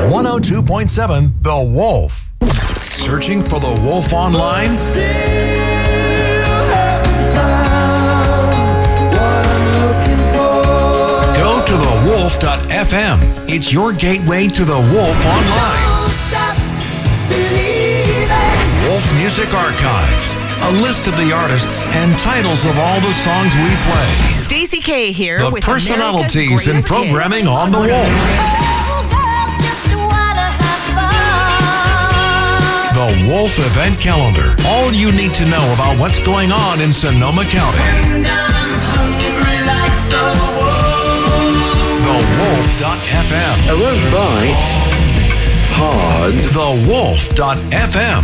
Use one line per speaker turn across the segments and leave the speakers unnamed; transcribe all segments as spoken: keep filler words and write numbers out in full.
one oh two point seven The Wolf. Searching for The Wolf online? Go to the wolf dot f m. It's your gateway to The Wolf online. Wolf Music Archives. A list of the artists and titles of all the songs we play.
Stacey K here
the
with
personalities and programming on The Wolf. The Wolf Event Calendar. All you need to know about what's going on in Sonoma County. the wolf dot f m.
I won't bite hard.
the wolf dot f m.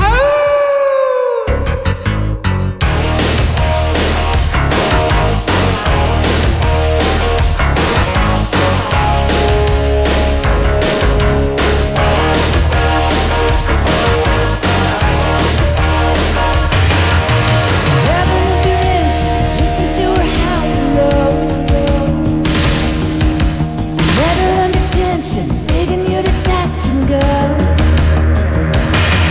Taking you to touch and go.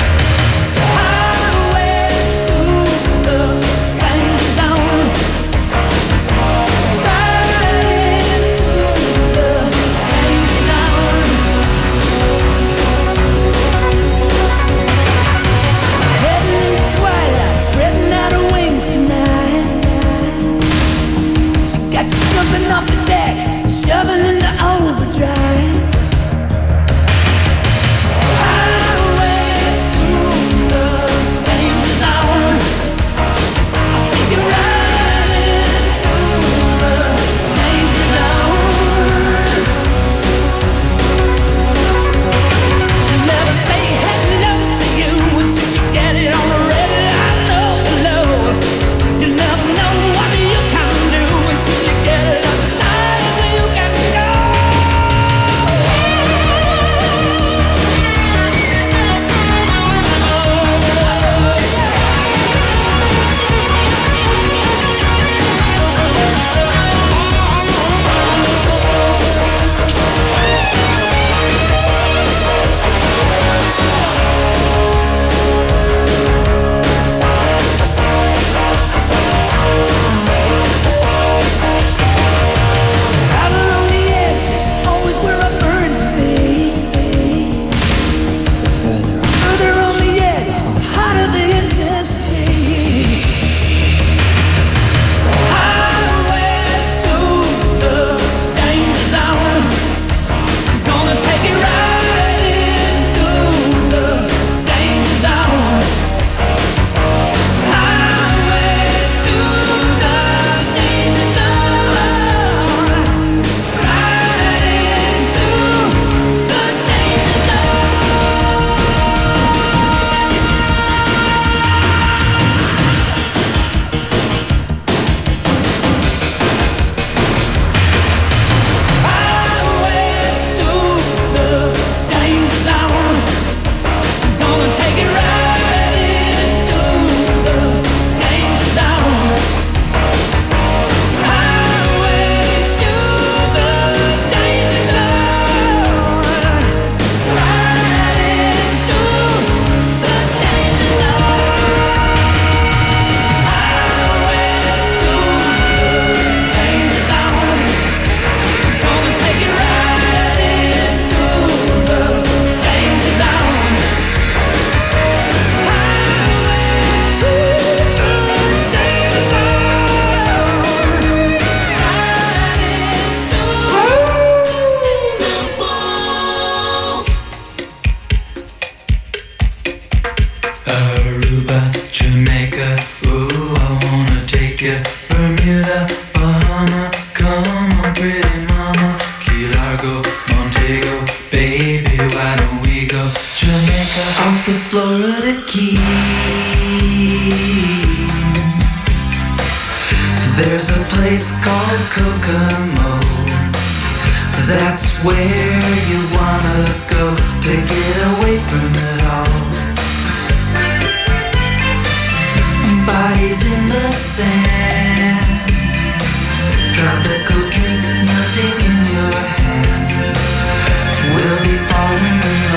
There's a place called Kokomo. That's where you wanna go to get away from it all. Bodies in the sand, tropical drink melting in your hand. We'll be falling in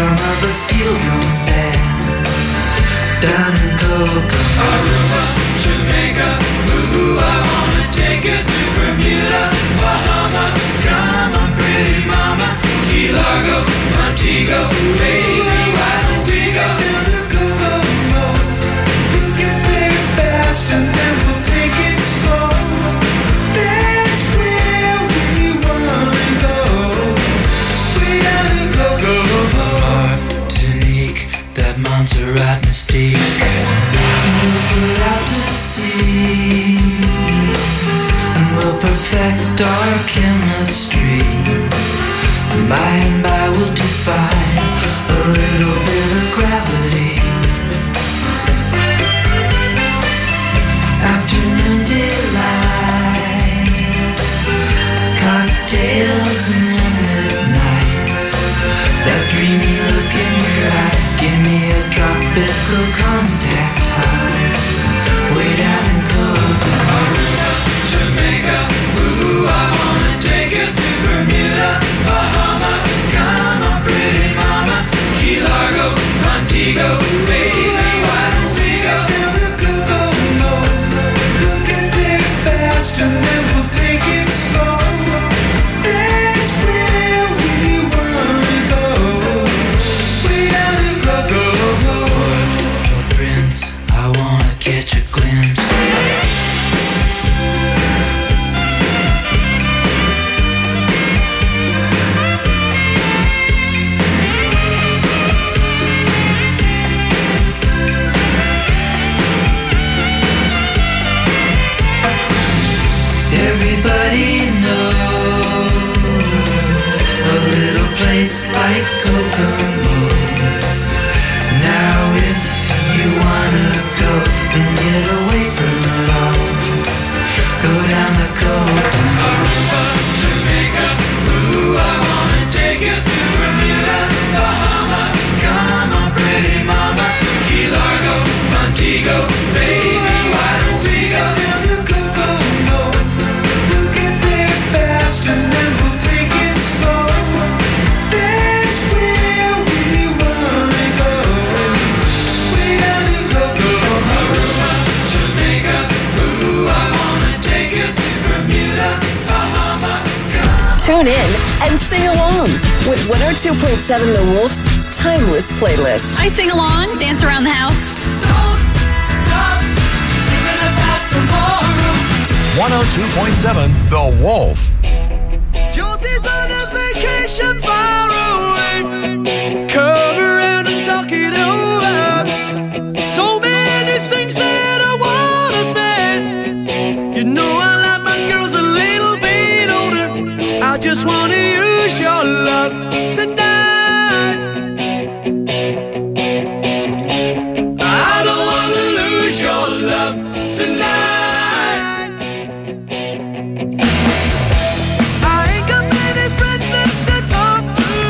drum of a steel drum band down in Kokomo. Aruba, Jamaica, ooh, I wanna take you to Bermuda, Bahama. Come on, pretty mama, Key Largo, Montego, baby, why don't we go down to Kokomo? We'll get there fast and then we'll take it slow. That's where we wanna go. Way down to Kokomo. Martinique, that Montserrat mystique. We'll put out to sea and we'll perfect our chemistry. And by and by we'll defy a little bit of gravity. Afternoon delight, cocktails and moonlit nights. That dreamy look in your eye, give me a tropical contact high. Way down in Kokomo. Jamaica, ooh, I wanna take you to Bermuda, Bahama. Come on, pretty mama, Key Largo, Montego, baby, why don't we go down to Kokomo? We'll get there fast and then we'll take it slow. That's where we wanna go. Way down to Kokomo. Oh, Prince, I wanna catch a glimpse. Everybody knows a little place like Kokomo. Now if you wanna go and get away from it all, go down to Kokomo. Aruba, Jamaica, ooh, I wanna take you to Bermuda, Bahama. Come on, pretty mama, Key Largo, Montego, baby, why don't we go down to Kokomo? We'll get there fast and then we'll take it slow. That's where we wanna go. Way down to Kokomo. Aruba, Jamaica, ooh, I wanna take you to Bermuda, Bahama. Come.
Tune in and sing along with one oh two point seven The Wolf's Timeless Playlist.
I sing along, dance around the house.
Don't stop thinking about tomorrow.
one oh two point seven The Wolf.
Josie's on a vacation far away. Come around and talk it over. So many things that I wanna say. You know I like my girls a little bit older. I just wanna use your love tonight. I don't wanna lose your love tonight. I ain't got many friends left to talk to.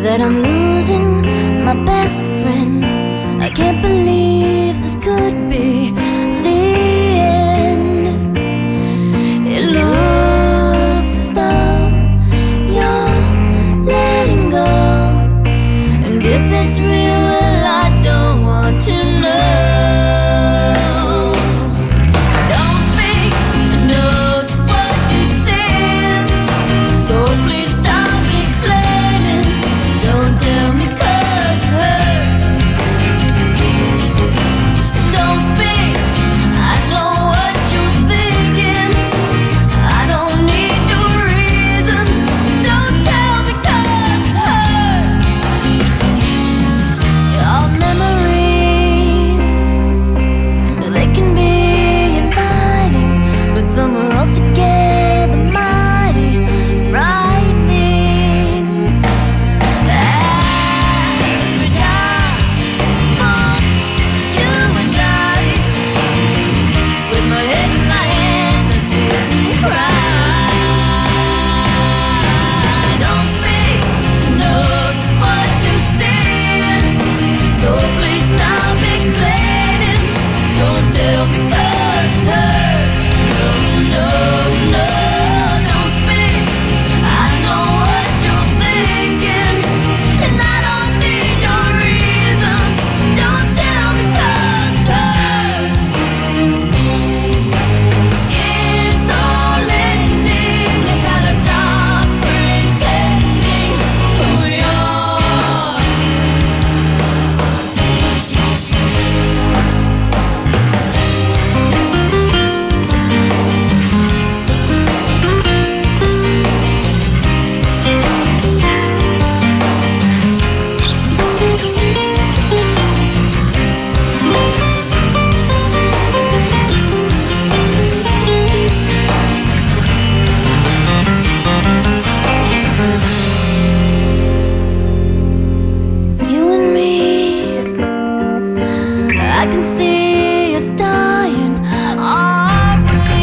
that I'm losing my best friend. I can't believe this could be the end. It looks as though you're letting go, and if it's real, well, I don't want to know. Don't speak, I know just what you said, so please stop explaining. Don't tell me 'cause it hurts. Don't speak, I know what you're thinking. I don't need your reasons. Don't tell me 'cause it hurts. Your memories, they can be inviting, but some are altogether mighty frightening. As we die for you and I, with my head in my hands, I sit and cry. Don't speak, I know just what you said, so please stop explaining. Don't tell me 'cause it hurts. No, no, no, don't speak. I know what you're thinking, and I don't need your reasons. Don't tell me 'cause it hurts. It's all ending. You gotta stop pretending who you are. You and me, I can see us dying, aren't we?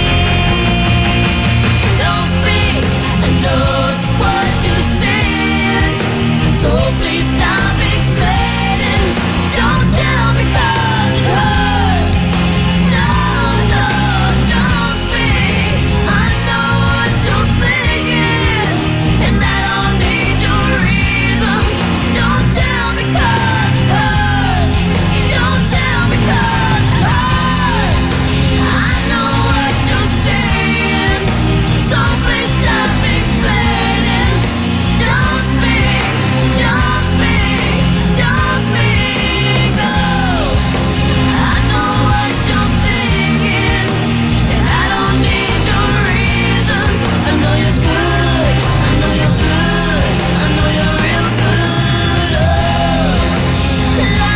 Don't speak, I know just what you said, so please stop explaining. Don't tell me 'cause it hurts. No, no, don't speak. I know what you're thinking, and I don't need your reasons. Don't tell me 'cause it hurts. Don't tell me 'cause it hurts. I know what you're saying, so please stop explaining. Don't speak, don't speak, don't speak. Oh, I know what you're thinking, and I don't need your reasons. I know you're good, I know you're good, I know you're real good. Oh, la la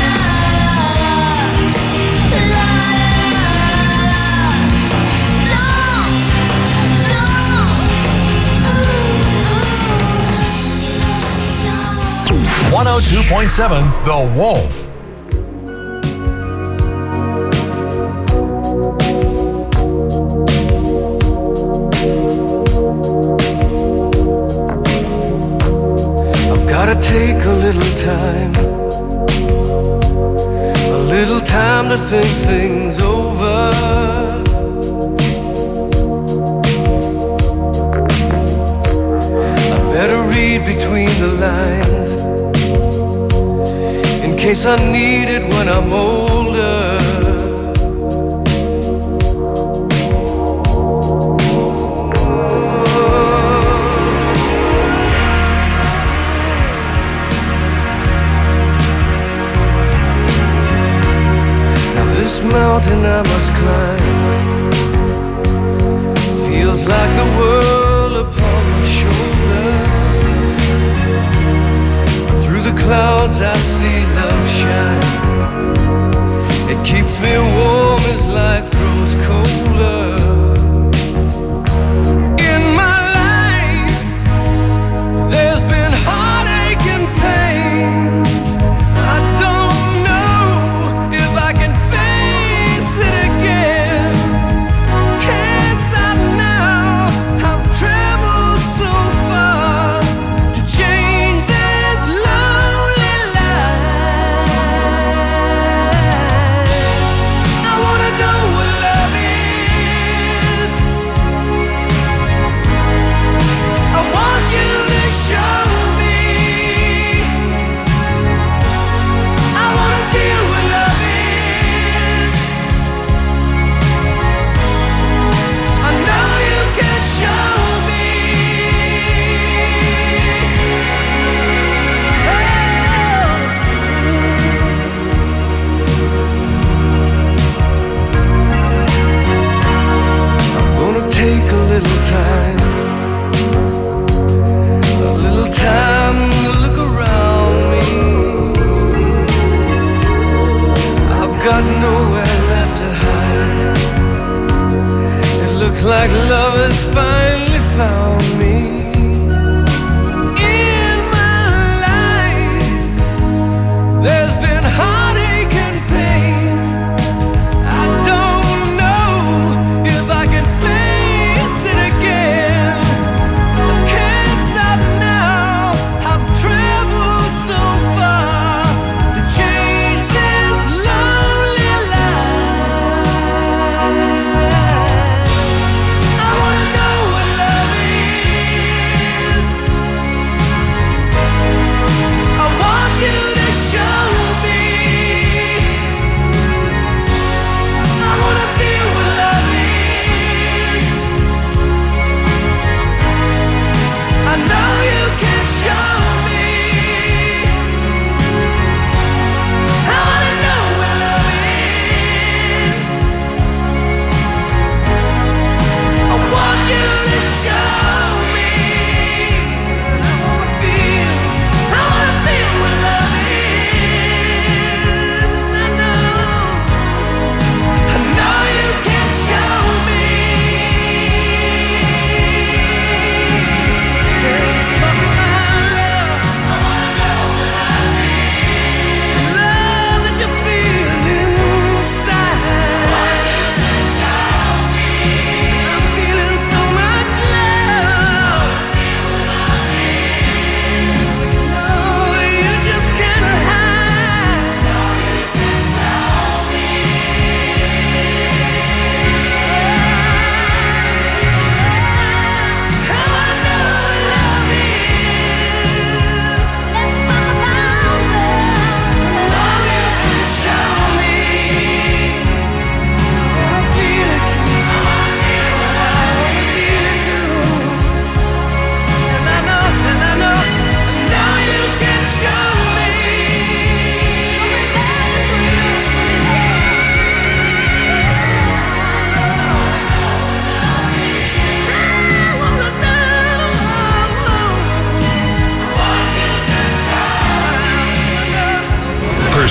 la la la.
one oh two point seven The Wolf.
I've gotta take a little time, a little time to think things over. I better read between the lines, in case I need it when I'm older. Now this mountain I must climb feels like the world upon my shoulder. Through the clouds I see love shine. It keeps me warm as life grows colder. In my life there's been heartache and pain. I don't know if I can face it again. Can't stop now. I've traveled so far to change this.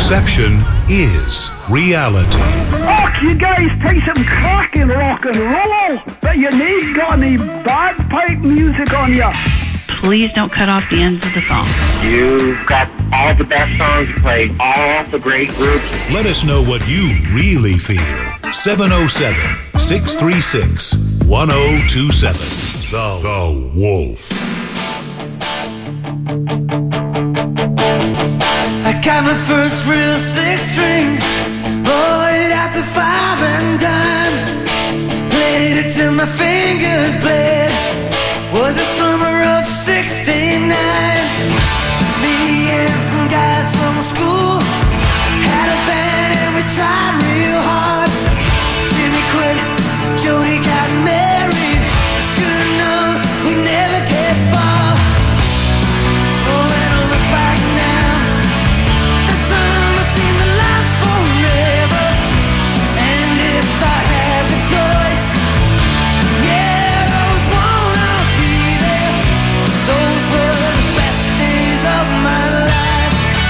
Perception is reality.
Oh, you guys play some cracking rock and roll, but you need got any bagpipe music on you.
Please don't cut off the ends of the song.
You've got all the best songs you play, all the great groups.
Let us know what you really feel. seven oh seven, six three six, one oh two seven. The, the Wolf.
I got my first real six string, bought it at the five and dime, played it till my fingers bled. Was the summer of sixty-nine. Me and some guys from school had a band and we tried real hard. Jimmy quit, Jody got married. Should've known we'd never get far. Oh, when I look back now, the summer seemed to last forever. And if I had the choice, yeah, those wanna be there. Those were the best days of my life.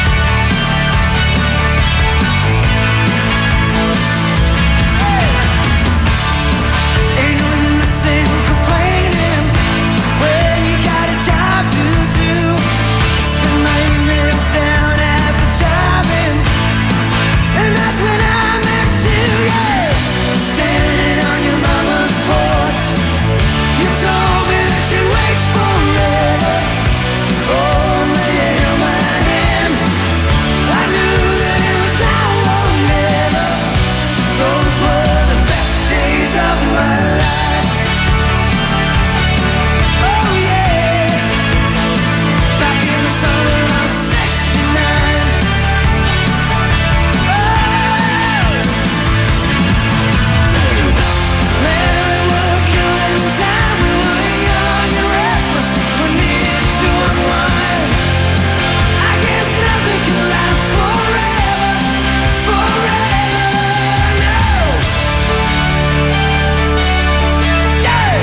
Ain't no use in complaining when you got a job to do. Spend my evenings down at the drive-in, and that's when I met you, yeah. Standing on your mama's porch, you told me that you'd wait forever. Oh, when you held my hand, I knew that it was now or never. Those were the best days of my life. Oh yeah, back in the summer of sixty-nine. Man, we were killing time. We were young and restless. We needed to unwind. I guess nothing can last forever, forever, no. Yeah.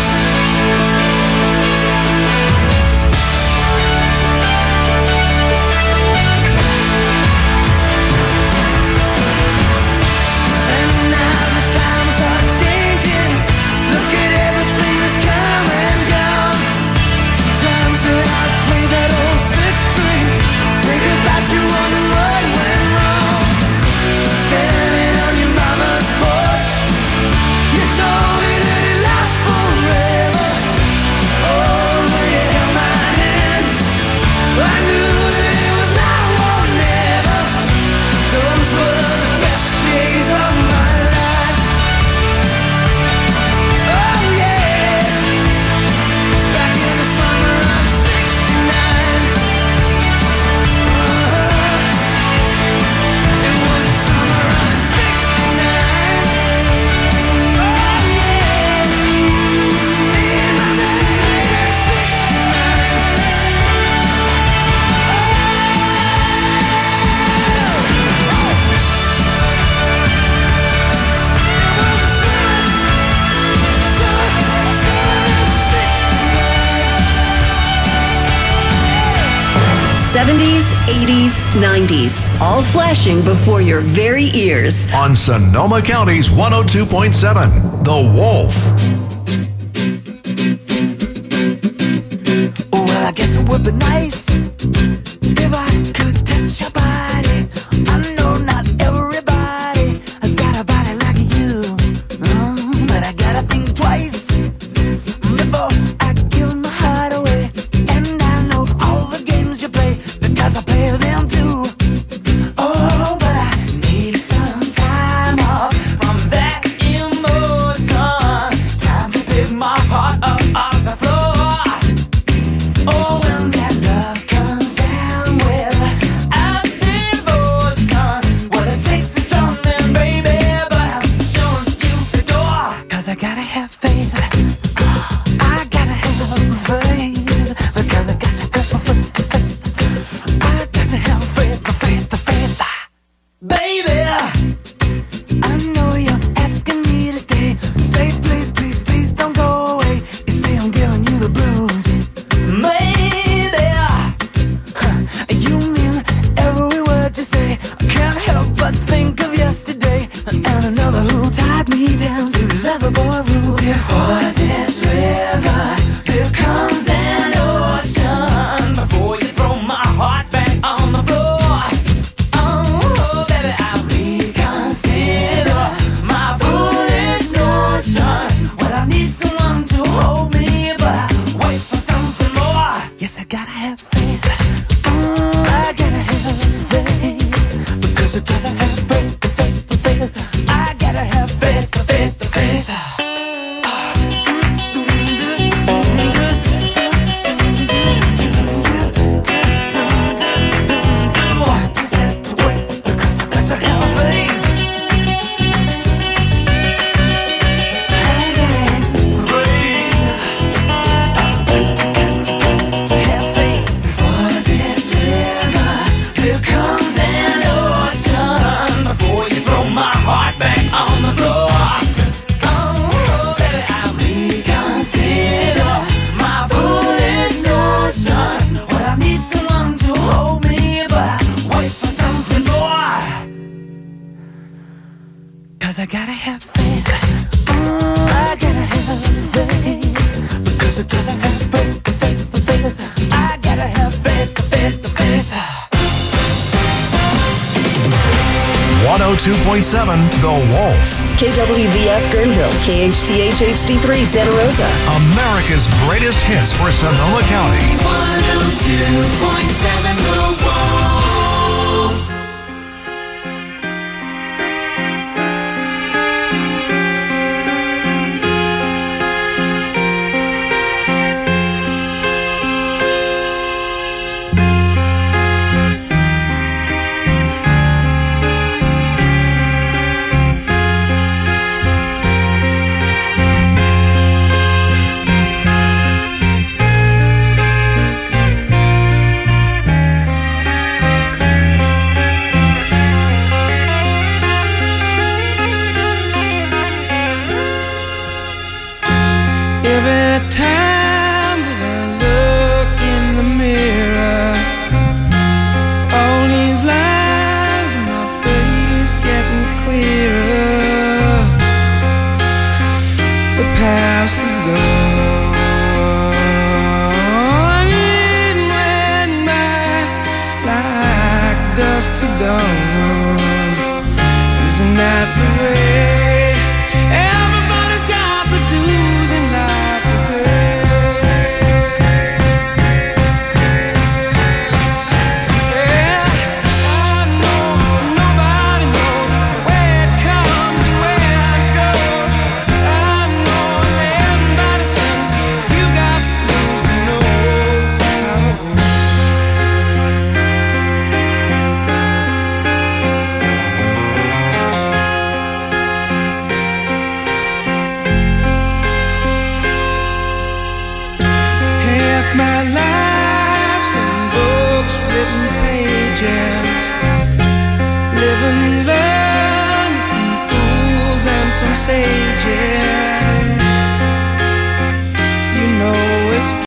And now the times are changing. Look at everything that's come and gone. Sometimes when I play that old six string, think about you, wonder what went wrong. Standing on your mama's porch, you told me that it lasts forever. Oh, when you held my hand, I knew that it was now or never. Those were the best days of my life. Oh yeah, back in the summer of sixty-nine. It was the summer of sixty-nine. Oh yeah, me and my baby at
seventies, eighties, nineties, all flashing before your very ears.
On Sonoma County's one oh two point seven, The Wolf.
Well, I guess it would be nice if I could touch your body. I know not everybody has got a body like you, mm, but I gotta think twice before I give my heart away. And I know all the games you play because I play them too. Oh, but I need some time off from that emotion. Time to pick my heart up off the floor. Oh, when that love
oh two point seven The Wolf.
K W V F Guerneville, K H T H H D three Santa Rosa.
America's greatest hits for Sonoma County.
one oh two point seven The Wolf.
Every time that I look in the mirror, all these lines in my face getting clearer. The past is gone, it went by like dust to dawn. Isn't that the way? Everybody's got the dues in life to pay. Yeah, I know nobody knows where it comes and where it goes. I know everybody says you got to lose to know how it goes. Half my life's in books, written pages. Live and learn from fools and from sages.